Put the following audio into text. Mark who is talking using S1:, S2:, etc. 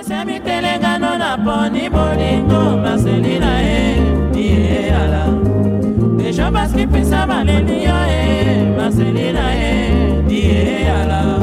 S1: Semi telengano na poni bolingo Marcelina die ala Deja baski pisa malenia Marcelina die ala